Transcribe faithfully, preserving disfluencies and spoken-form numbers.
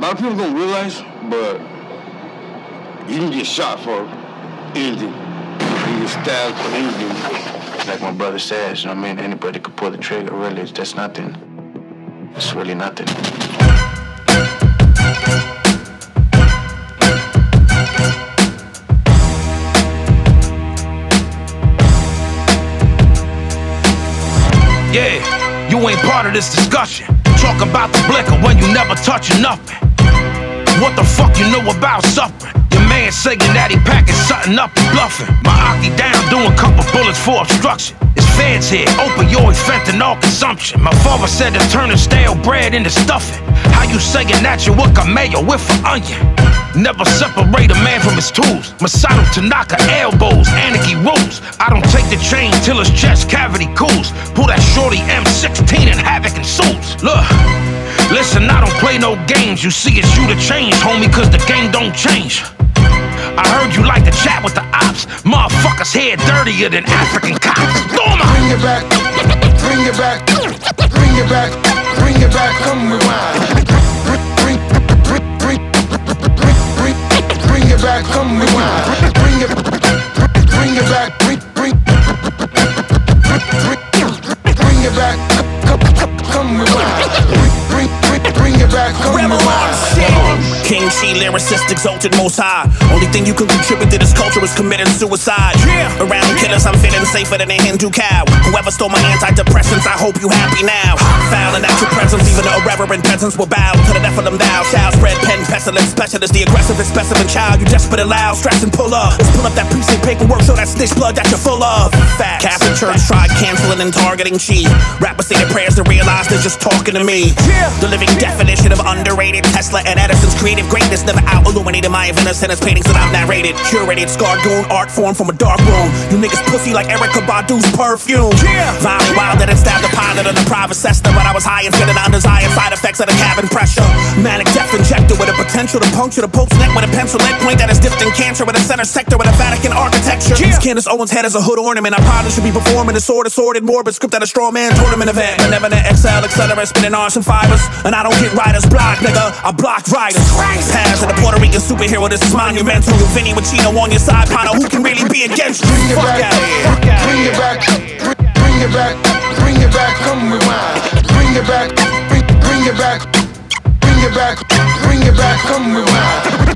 lot of people don't realize, but you can get shot for anything. You can get stabbed for anything. Like my brother says, you know what I mean? Anybody could pull the trigger, really. That's nothing. It's really nothing. Yeah, you ain't part of this discussion. Talk about the blicker when you never touching nothing. What the fuck you know about suffering? Your man saying that he packing something up and bluffing. My Aki down doing couple bullets for obstruction. It's feds here, opioid, fentanyl consumption. My father said to turn the stale bread into stuffing. How you saying that you work a mayo with an onion? Never separate a man from his tools. Masato Tanaka elbows, anarchy rules. I don't take the chain till his chest cavity cools. Pull that shorty M sixteen and havoc ensues. Look, listen, I don't play no games. You see it's you to change, homie, cause the game don't change. I heard you like to chat with the ops. Motherfuckers here dirtier than African cops. Storm out. Bring it back, bring it back, bring it back, bring it back, come rewind. Bring, bring, bring, bring, bring, bring it back, come rewind. Bring it, bring it back, bring, bring, bring, bring it back, come, come, come rewind. Bring, bring, bring it back, come rewind. King Chi, lyricist, exalted most high. Only thing you can contribute to this culture is committing suicide. Yeah. Around killers, I'm feeling safer than a Hindu cow. Whoever stole my antidepressants, I hope you happy now. Fouling at your presence, even the irreverent peasants will bow to the death of them thou shall spread pen pestilence. Specialist, the aggressive and specimen child. You desperate and loud, stress and pull up. Let's pull up that precinct paperwork, show that snitch blood that you're full of. Facts. Catholic Church tried canceling and targeting Chi. Rappers say their prayers to realize they're just talking to me. Yeah. The living definition of underrated. Tesla and Edison's creative greatness never out illuminated my inventor sentence paintings that I've narrated. Curated scarred goon art form from a dark room. You niggas pussy like Erykah Badu's perfume. Yeah. Violent wild that it stabbed the pilot of the private Cessna, but I was high and fitted undesired side effects of the cabin pressure. Manic death injector with a potential to puncture the Pope's neck with a pencil lead point that is dipped in cancer with a center sector with a Vatican architecture. Yeah. Candace Owens' head is a hood ornament. I probably should be performing a sort of sordid morbid script at a straw man tournament event. Benevolent X L, et cetera, spinning arson fibers. And I don't hit writers block, nigga. I block writers. Pass to the Puerto Rican superhero, this is monumental. You Vinny with Chino on your side, partner, who can really be against you? Bring it Fuck back, out of here. bring it back, bring it back, bring it back, come rewind. Bring it back, bring, bring it back, bring it back, bring it back, come rewind.